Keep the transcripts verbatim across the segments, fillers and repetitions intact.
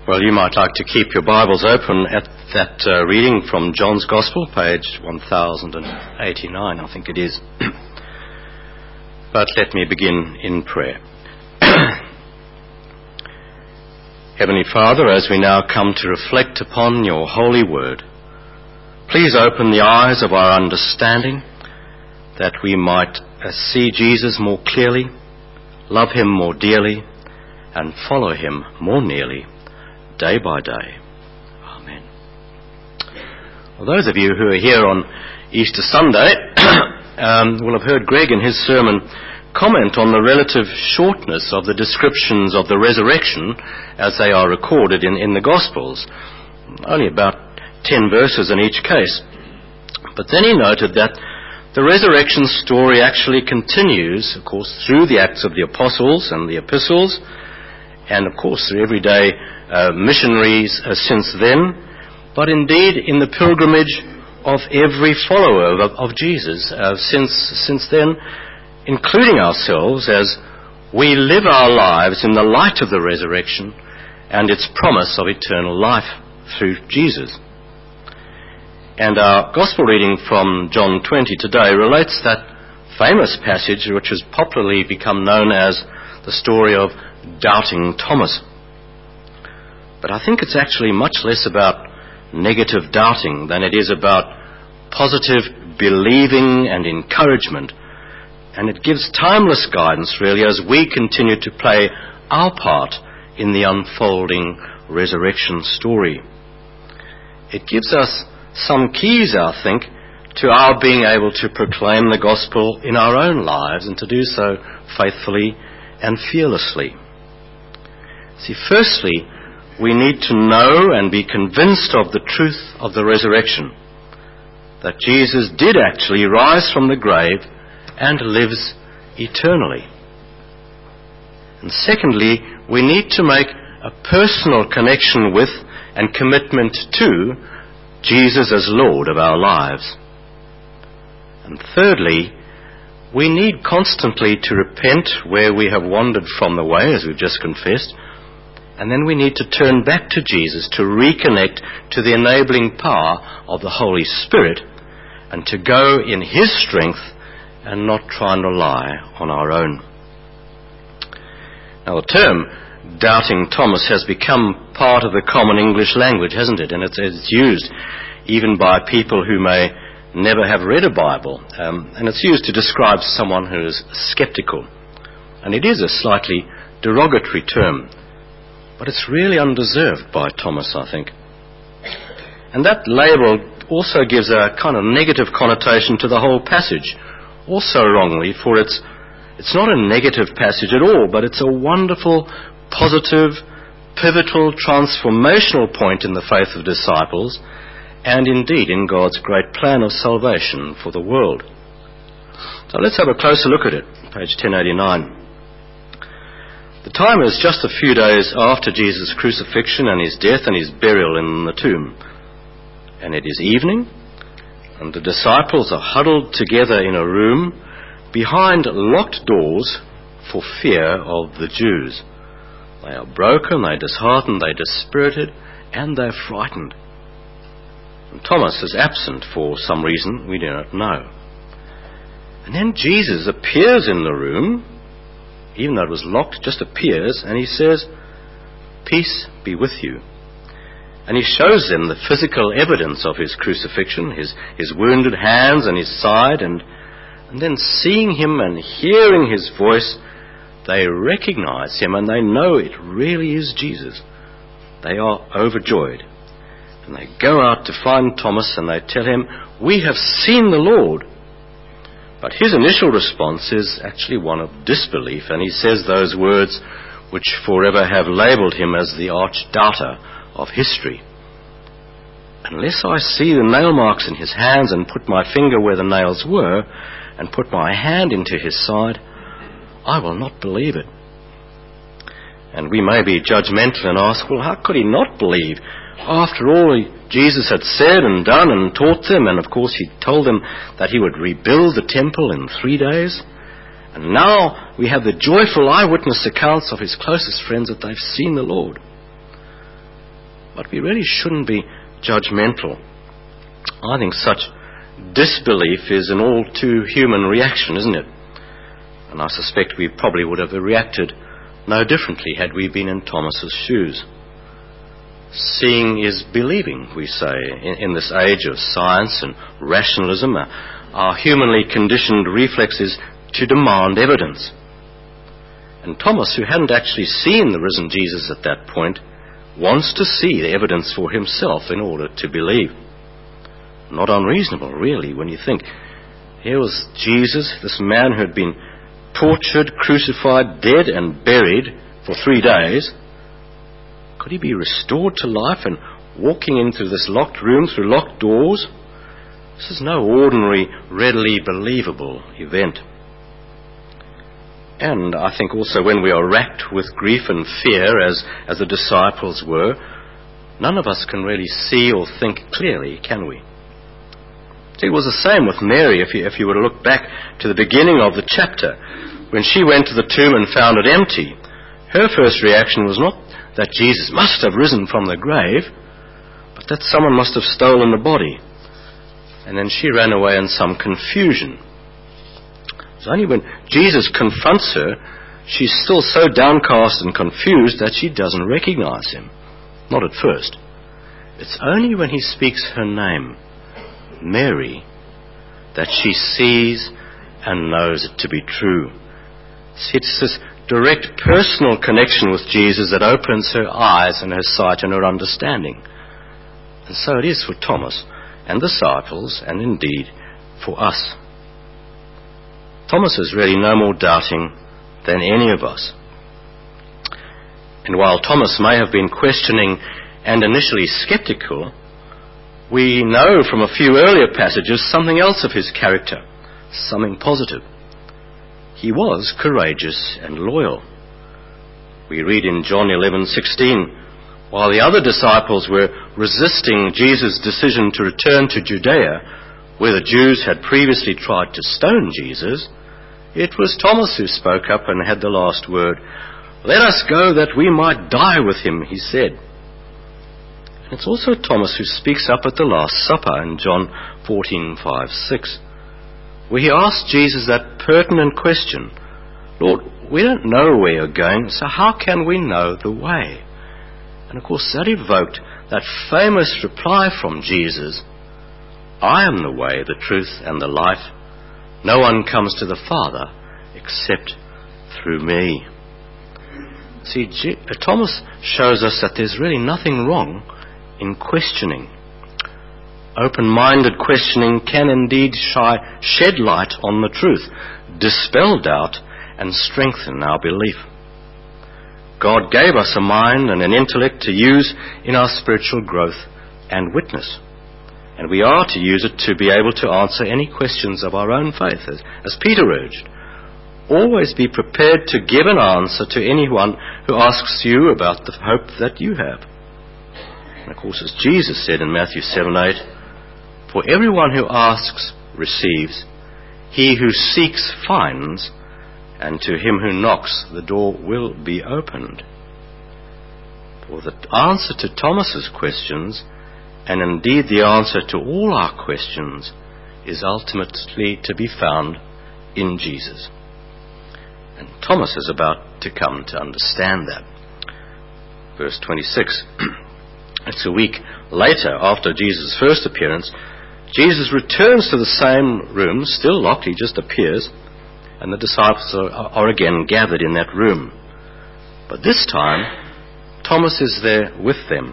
Well, you might like to keep your Bibles open at that uh, reading from John's Gospel, page one thousand eighty-nine, I think it is. But let me begin in prayer. Heavenly Father, as we now come to reflect upon your holy word, please open the eyes of our understanding that we might uh, see Jesus more clearly, love him more dearly, and follow him more nearly, day by day. Amen. Well, those of you who are here on Easter Sunday um, will have heard Greg in his sermon comment on the relative shortness of the descriptions of the resurrection as they are recorded in, in the Gospels. Only about ten verses in each case. But then he noted that the resurrection story actually continues, of course, through the Acts of the Apostles and the Epistles, and of course through everyday uh, missionaries uh, since then, but indeed in the pilgrimage of every follower of, of Jesus uh, since since then, including ourselves, as we live our lives in the light of the resurrection and its promise of eternal life through Jesus. And our gospel reading from John twenty today relates that famous passage which has popularly become known as the story of Doubting Thomas. But I think it's actually much less about negative doubting than it is about positive believing and encouragement. And it gives timeless guidance, really, as we continue to play our part in the unfolding resurrection story. It gives us some keys, I think, to our being able to proclaim the gospel in our own lives and to do so faithfully and fearlessly. See, firstly, we need to know and be convinced of the truth of the resurrection, that Jesus did actually rise from the grave and lives eternally. And secondly, we need to make a personal connection with and commitment to Jesus as Lord of our lives. And thirdly, we need constantly to repent where we have wandered from the way, as we've just confessed, and then we need to turn back to Jesus to reconnect to the enabling power of the Holy Spirit and to go in his strength and not try and rely on our own. Now, the term Doubting Thomas has become part of the common English language, hasn't it? And it's, it's used even by people who may never have read a Bible. Um, and it's used to describe someone who is skeptical. And it is a slightly derogatory term. But it's really undeserved by Thomas, I think. And that label also gives a kind of negative connotation to the whole passage. Also wrongly, for it's, it's not a negative passage at all, but it's a wonderful, positive, pivotal, transformational point in the faith of disciples, and indeed in God's great plan of salvation for the world. So let's have a closer look at it, page ten eighty-nine. The time is just a few days after Jesus' crucifixion and his death and his burial in the tomb. And it is evening, and the disciples are huddled together in a room behind locked doors for fear of the Jews. They are broken, they are disheartened, they are dispirited, and they are frightened. And Thomas is absent for some reason we do not know. And then Jesus appears in the room, even though it was locked, just appears, and he says, "Peace be with you." And he shows them the physical evidence of his crucifixion, his, his wounded hands and his side, and, and then seeing him and hearing his voice, they recognize him and they know it really is Jesus. They are overjoyed. And they go out to find Thomas and they tell him, "We have seen the Lord." But his initial response is actually one of disbelief, and he says those words which forever have labelled him as the arch-doubter of history. "Unless I see the nail marks in his hands and put my finger where the nails were and put my hand into his side, I will not believe it." And we may be judgmental and ask, well, how could he not believe? After all, Jesus had said and done and taught them, and of course he told them that he would rebuild the temple in three days. And now we have the joyful eyewitness accounts of his closest friends that they've seen the Lord. But we really shouldn't be judgmental. I think such disbelief is an all too human reaction, isn't it? And I suspect we probably would have reacted no differently had we been in Thomas's shoes. Seeing is believing, we say, in, in this age of science and rationalism. Our, our humanly conditioned reflex is to demand evidence. And Thomas, who hadn't actually seen the risen Jesus at that point, wants to see the evidence for himself in order to believe. Not unreasonable, really, when you think. Here was Jesus, this man who had been tortured, crucified, dead and buried for three days. Could he be restored to life and walking into this locked room through locked doors? This is no ordinary, readily believable event. And I think also when we are racked with grief and fear, as, as the disciples were, none of us can really see or think clearly, can we? See, it was the same with Mary, if you, if you were to look back to the beginning of the chapter. When she went to the tomb and found it empty, her first reaction was not that Jesus must have risen from the grave, but that someone must have stolen the body. And then she ran away in some confusion. It's only when Jesus confronts her, she's still so downcast and confused that she doesn't recognize him. Not at first. It's only when he speaks her name, Mary, that she sees and knows it to be true. See, it's this direct personal connection with Jesus that opens her eyes and her sight and her understanding. And so it is for Thomas and the disciples, and indeed for us. Thomas is really no more doubting than any of us. And while Thomas may have been questioning and initially skeptical, we know from a few earlier passages something else of his character, something positive. He was courageous and loyal. We read in John eleven sixteen, while the other disciples were resisting Jesus' decision to return to Judea, where the Jews had previously tried to stone Jesus, it was Thomas who spoke up and had the last word. "Let us go that we might die with him," he said. And it's also Thomas who speaks up at the Last Supper in John fourteen five six, where he asked Jesus that pertinent question, "Lord, we don't know where you're going, so how can we know the way?" And of course that evoked that famous reply from Jesus, "I am the way, the truth, and the life. No one comes to the Father except through me." See, G- Thomas shows us that there's really nothing wrong in questioning. Open-minded questioning can indeed shy, shed light on the truth, dispel doubt, and strengthen our belief. God gave us a mind and an intellect to use in our spiritual growth and witness. And we are to use it to be able to answer any questions of our own faith, as, as Peter urged. Always be prepared to give an answer to anyone who asks you about the hope that you have. And of course, as Jesus said in Matthew seven eight, "For everyone who asks receives, he who seeks finds, and to him who knocks the door will be opened." For the answer to Thomas's questions, and indeed the answer to all our questions, is ultimately to be found in Jesus. And Thomas is about to come to understand that. Verse twenty-six. It's a week later, after Jesus' first appearance, Jesus returns to the same room, still locked. He just appears, and the disciples are, are again gathered in that room. But this time, Thomas is there with them.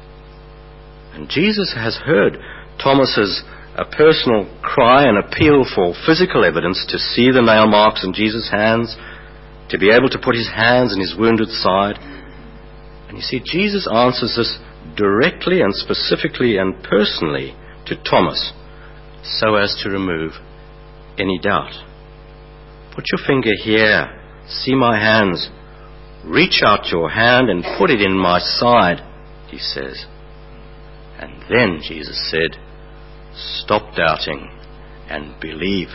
And Jesus has heard Thomas's a personal cry and appeal for physical evidence to see the nail marks in Jesus' hands, to be able to put his hands in his wounded side. And you see, Jesus answers this directly and specifically and personally to Thomas, so as to remove any doubt. "Put your finger here, see my hands. Reach out your hand and put it in my side," he says. And then Jesus said, "Stop doubting and believe."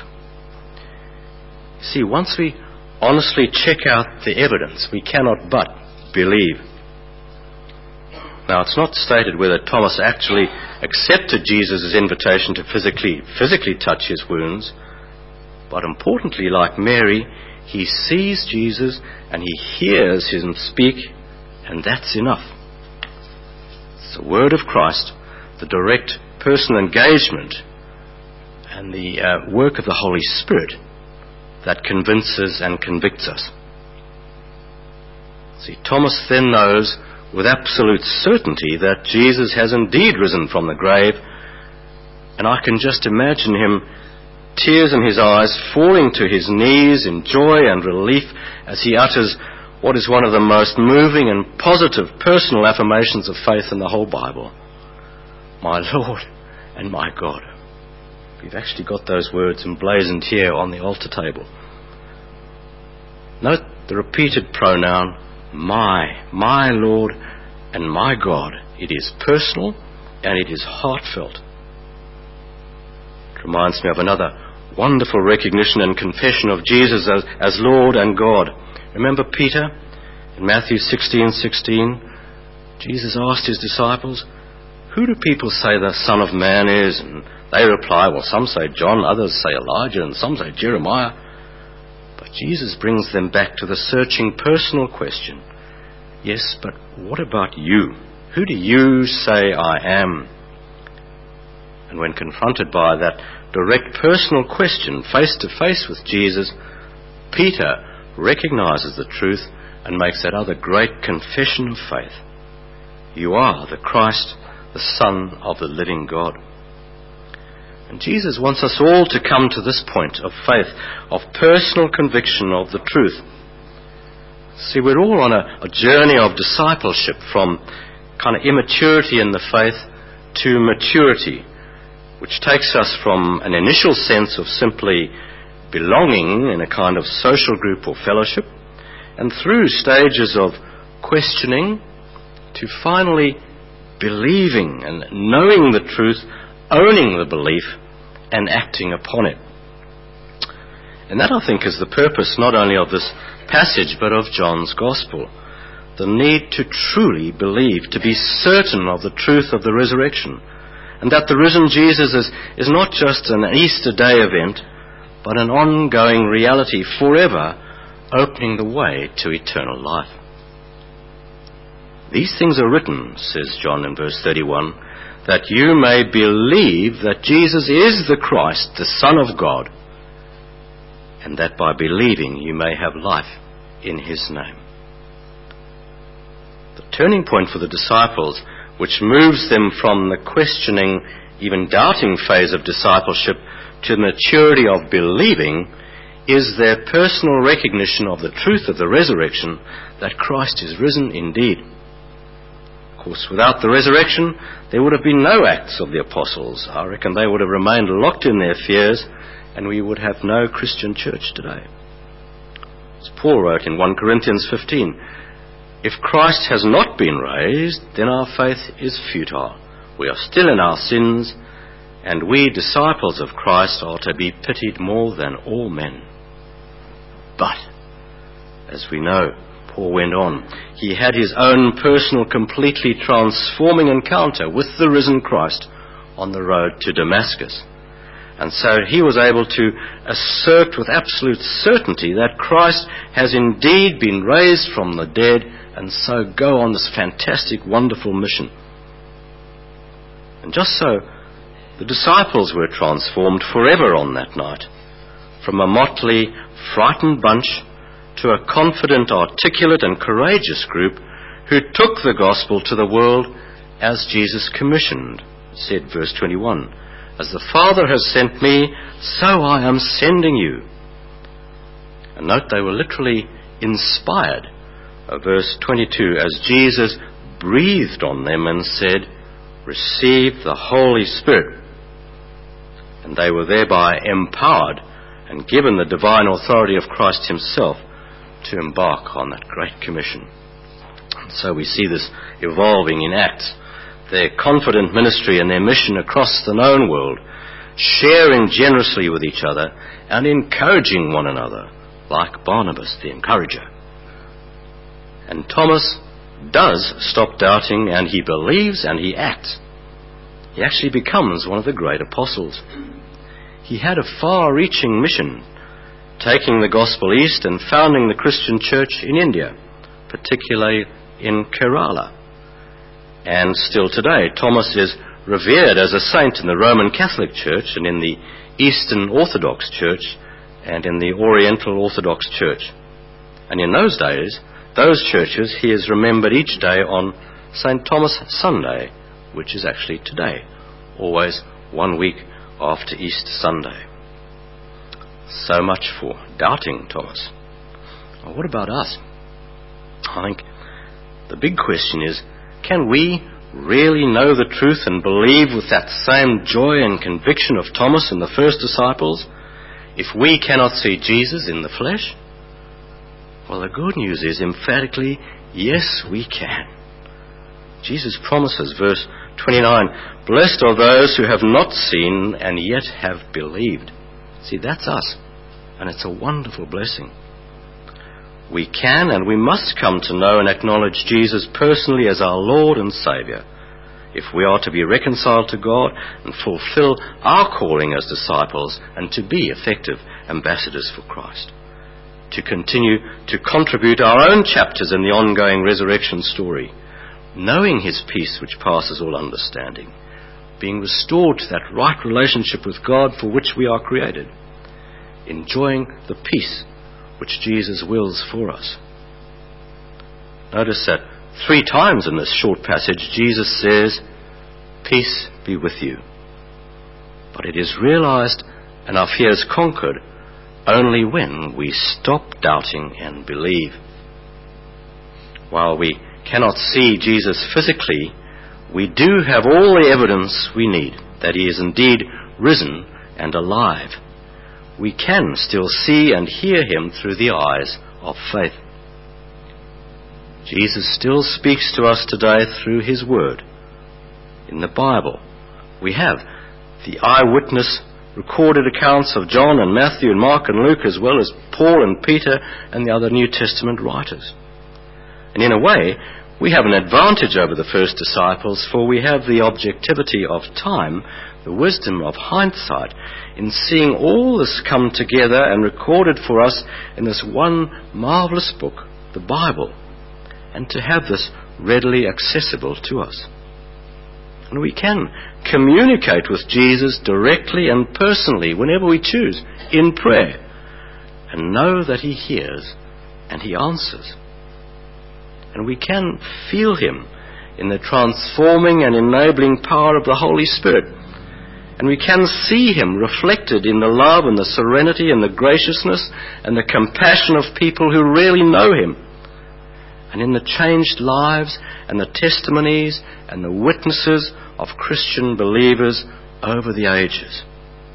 See, once we honestly check out the evidence, we cannot but believe. Now, it's not stated whether Thomas actually accepted Jesus' invitation to physically, physically touch his wounds, but importantly, like Mary, he sees Jesus and he hears him speak, and that's enough. It's the word of Christ, the direct personal engagement, and the uh, work of the Holy Spirit that convinces and convicts us. See, Thomas then knows with absolute certainty that Jesus has indeed risen from the grave, and I can just imagine him, tears in his eyes, falling to his knees in joy and relief as he utters what is one of the most moving and positive personal affirmations of faith in the whole Bible. My Lord and my God. We've actually got those words emblazoned here on the altar table. Note the repeated pronoun, my, my Lord and my God. It is personal and it is heartfelt. It reminds me of another wonderful recognition and confession of Jesus as, as Lord and God. Remember Peter in Matthew sixteen sixteen? Jesus asked his disciples, who do people say the Son of Man is? And they reply, well, some say John, others say Elijah, and some say Jeremiah. But Jesus brings them back to the searching personal question. Yes, but what about you? Who do you say I am? And when confronted by that direct personal question face to face with Jesus, Peter recognizes the truth and makes that other great confession of faith. You are the Christ, the Son of the living God. And Jesus wants us all to come to this point of faith, of personal conviction of the truth. See, we're all on a, a journey of discipleship from kind of immaturity in the faith to maturity, which takes us from an initial sense of simply belonging in a kind of social group or fellowship, and through stages of questioning to finally believing and knowing the truth, owning the belief, and acting upon it. And that, I think, is the purpose not only of this passage but of John's Gospel. The need to truly believe, to be certain of the truth of the resurrection, and that the risen Jesus is, is not just an Easter Day event, but an ongoing reality forever, opening the way to eternal life. These things are written, says John in verse thirty-one, that you may believe that Jesus is the Christ, the Son of God, and that by believing you may have life in his name. The turning point for the disciples, which moves them from the questioning, even doubting phase of discipleship to the maturity of believing, is their personal recognition of the truth of the resurrection, that Christ is risen indeed. Of course, without the resurrection, there would have been no Acts of the Apostles. I reckon they would have remained locked in their fears, and we would have no Christian church today. As Paul wrote in First Corinthians fifteen, if Christ has not been raised, then our faith is futile. We are still in our sins, and we, disciples of Christ, are to be pitied more than all men. But, as we know, Paul went on, he had his own personal, completely transforming encounter with the risen Christ on the road to Damascus. And so he was able to assert with absolute certainty that Christ has indeed been raised from the dead, and so go on this fantastic, wonderful mission. And just so, the disciples were transformed forever on that night, from a motley, frightened bunch to a confident, articulate and courageous group who took the gospel to the world as Jesus commissioned, said verse twenty-one, as the Father has sent me, so I am sending you. And note they were literally inspired. Uh, verse twenty-two, as Jesus breathed on them and said, receive the Holy Spirit. And they were thereby empowered and given the divine authority of Christ himself to embark on that great commission. And so we see this evolving in Acts, their confident ministry and their mission across the known world, sharing generously with each other and encouraging one another, like Barnabas the encourager. And Thomas does stop doubting and he believes and he acts, he actually becomes one of the great apostles. He had a far-reaching mission, taking the gospel east and founding the Christian church in India, particularly in Kerala. And still today, Thomas is revered as a saint in the Roman Catholic Church and in the Eastern Orthodox Church and in the Oriental Orthodox Church. And in those days, those churches, he is remembered each day on Saint Thomas Sunday, which is actually today, always one week after Easter Sunday. So much for doubting Thomas. Well, what about us? I think the big question is, can we really know the truth and believe with that same joy and conviction of Thomas and the first disciples if we cannot see Jesus in the flesh? Well, the good news is emphatically, yes, we can. Jesus promises, verse twenty-nine, "Blessed are those who have not seen and yet have believed." See, that's us, and it's a wonderful blessing. We can and we must come to know and acknowledge Jesus personally as our Lord and Saviour if we are to be reconciled to God and fulfill our calling as disciples and to be effective ambassadors for Christ, to continue to contribute our own chapters in the ongoing resurrection story, knowing his peace which passes all understanding, being restored to that right relationship with God for which we are created, enjoying the peace which Jesus wills for us. Notice that three times in this short passage Jesus says, "Peace be with you." But it is realized and our fears conquered only when we stop doubting and believe. While we cannot see Jesus physically, we do have all the evidence we need that he is indeed risen and alive. We can still see and hear him through the eyes of faith. Jesus still speaks to us today through his word. In the Bible, we have the eyewitness recorded accounts of John and Matthew and Mark and Luke, as well as Paul and Peter and the other New Testament writers. And in a way, we have an advantage over the first disciples, for we have the objectivity of time, the wisdom of hindsight, in seeing all this come together and recorded for us in this one marvelous book, the Bible, and to have this readily accessible to us. And we can communicate with Jesus directly and personally whenever we choose in prayer, and know that he hears and he answers. And we can feel him in the transforming and enabling power of the Holy Spirit. And we can see him reflected in the love and the serenity and the graciousness and the compassion of people who really know him, and in the changed lives and the testimonies and the witnesses of Christian believers over the ages.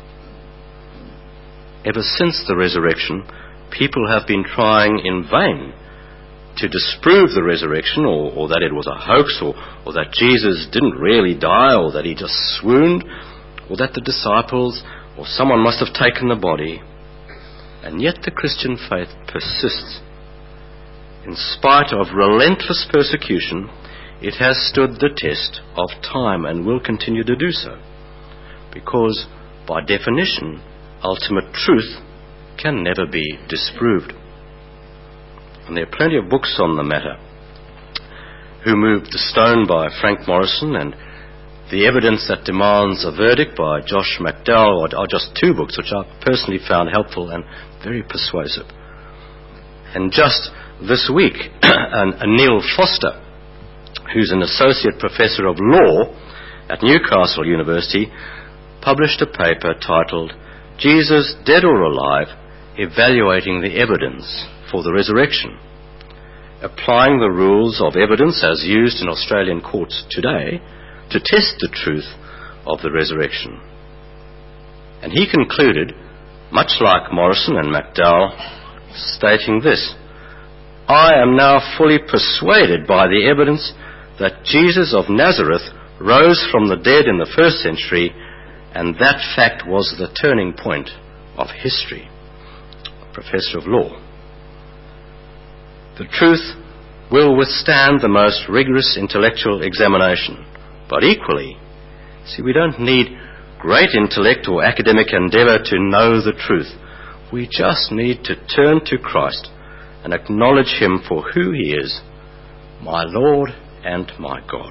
Ever since the resurrection, people have been trying in vain to disprove the resurrection, or, or that it was a hoax, or, or that Jesus didn't really die, or that he just swooned, or that the disciples or someone must have taken the body. And yet the Christian faith persists. In spite of relentless persecution, it has stood the test of time and will continue to do so, because by definition, ultimate truth can never be disproved. And there are plenty of books on the matter. Who Moved the Stone by Frank Morrison and The Evidence That Demands a Verdict by Josh McDowell are just two books which I personally found helpful and very persuasive. And just this week, Neil Foster, who's an associate professor of law at Newcastle University, published a paper titled "Jesus, Dead or Alive? Evaluating the Evidence for the Resurrection," applying the rules of evidence as used in Australian courts today to test the truth of the resurrection. And he concluded, much like Morrison and McDowell, stating this: "I am now fully persuaded by the evidence that Jesus of Nazareth rose from the dead in the first century, and that fact was the turning point of history." Professor of law. The truth will withstand the most rigorous intellectual examination. But equally, see, we don't need great intellect or academic endeavour to know the truth. We just need to turn to Christ and acknowledge him for who he is, my Lord and my God.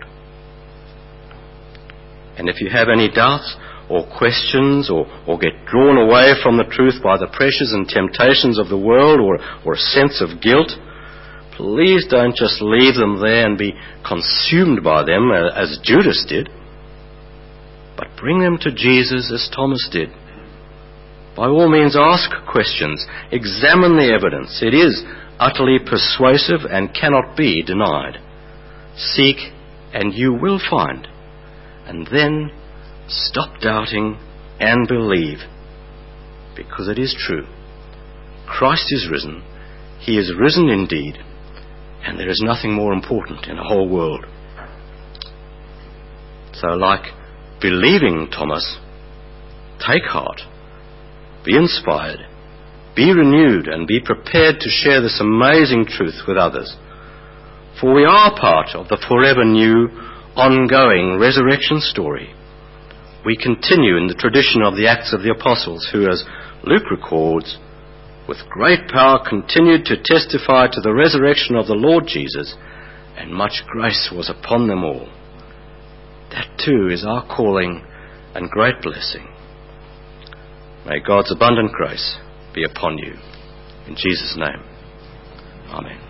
And if you have any doubts or questions or, or get drawn away from the truth by the pressures and temptations of the world or, or a sense of guilt, please don't just leave them there and be consumed by them as Judas did, but bring them to Jesus as Thomas did. By all means, ask questions. Examine the evidence. It is utterly persuasive and cannot be denied. Seek and you will find. And then stop doubting and believe, because it is true. Christ is risen. He is risen indeed. And there is nothing more important in the whole world. So like believing Thomas, take heart, be inspired, be renewed, and be prepared to share this amazing truth with others. For we are part of the forever new, ongoing resurrection story. We continue in the tradition of the Acts of the Apostles, who, as Luke records, with great power continued to testify to the resurrection of the Lord Jesus, and much grace was upon them all. That too is our calling and great blessing. May God's abundant grace be upon you. In Jesus' name, amen.